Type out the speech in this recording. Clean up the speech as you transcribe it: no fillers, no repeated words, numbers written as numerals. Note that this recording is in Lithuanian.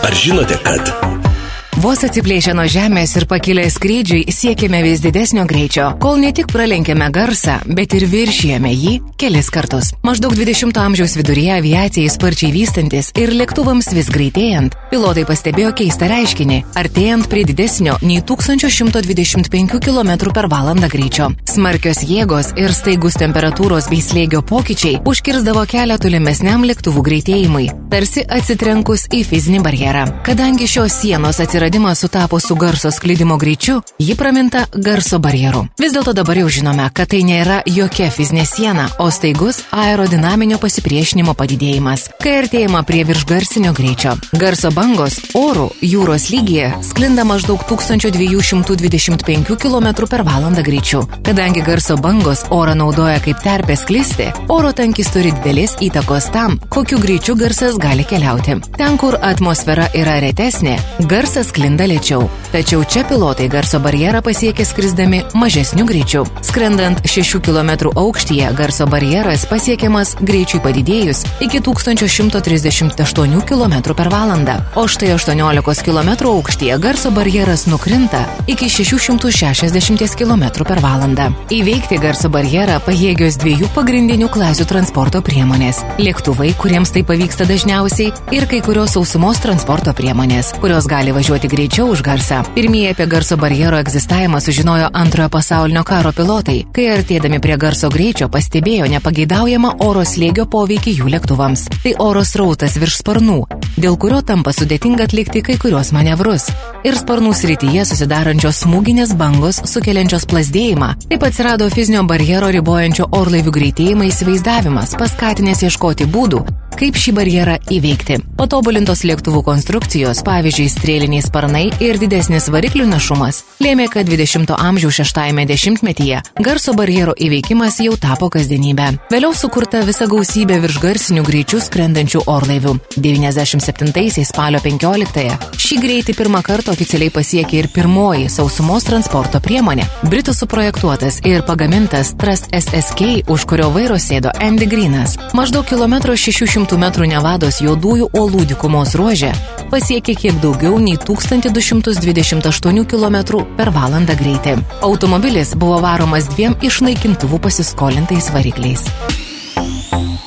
Ar žinote, kad Vos atsiplėšę nuo žemės ir pakilę skrydžiui siekiame vis didesnio greičio, kol ne tik pralenkėme garsą, bet ir viršijame jį kelis kartus. Maždaug 20 amžiaus viduryje aviacijai sparčiai vystantis ir lėktuvams vis greitėjant, pilotai pastebėjo keistą reiškinį, artėjant prie didesnio nei 1125 km/h greičio. Smarkios jėgos ir staigus temperatūros bei slėgio pokyčiai užkirsdavo kelią tolimesniam lėktuvų greitėjimui, tarsi atsitrenkus į fizinį barjerą. Kadangi šios sienos atsiradimas sutapo su garso sklidimo greičiu, ji praminta garso barjeru. Vis dėlto dabar jau žinome, kad tai nėra jokia fizinė siena, o staigus aerodinaminio pasipriešinimo padidėjimas, kai artėjama prie viršgarsinio greičio. Garso bangos oro jūros lygyje sklinda maždaug 1225 km/h greičiu. Kadangi garso bangos orą naudoja kaip terpę sklisti, oro tankis turi didelės įtakos tam, kokiu greičiu garsas gali keliauti. Ten, kur atmosfera yra retesnė, garsas sklinda lėčiau. Tačiau čia pilotai garso barjerą pasiekia skrisdami mažesniu greičiu. Skrendant 6 km aukštyje, garso barjeras pasiekiamas greičiui padidėjus iki 1138 km/h. O štai 18 km aukštyje garso barjeras nukrinta iki 660 km/h. Įveikti garso barjerą pajėgios dviejų pagrindinių klasių transporto priemonės – lėktuvai, kuriems tai pavyksta dažniausiai, ir kai kurios sausumos transporto priemonės, kurios gali važiuoti greičiau už garsą. Pirmieji apie garso barjero egzistavimą sužinojo Antrojo pasaulinio karo pilotai, kai artėdami prie garso greičio pastebėjo nepageidaujamą oro slėgio poveikį jų lėktuvams. Tai oro srautas virš sparnų, dėl kurio tampa sudėtinga atlikti kai kurios manevrus. Ir sparnų srityje susidarančios smūginės bangos sukeliančios plazdėjimą. Taip atsirado fizinio barjero ribojančio orlaivių greitėjimą įsivaizdavimas, paskatinęs ieškoti būdų, kaip šį barjerą įveikti. Patobulintos lėktuvų konstrukcijos, pavyzdžiui, strėliniai sparnai ir didesnis variklių našumas, lėmė, kad 20 amžiaus 6-ame dešimtmetyje garso barjero įveikimas jau tapo kasdienybė. Vėliau sukurta visa gausybė viršgarsinių greičių skrendančių orlaivių. 97 spalio 15-ąją šį greitį pirmą kartą oficialiai pasiekė ir pirmoji sausumos transporto priemonė. Britų suprojektuotas ir pagamintas Trust SSK, už kurio vairo sėdo Andy Greenas, maždaug 600 metrų Nevados juodųjų uolų dykumos ruože pasiekė kiek daugiau nei 1228 km/h greitį. Automobilis buvo varomas 2 iš naikintuvų pasiskolintais varikliais.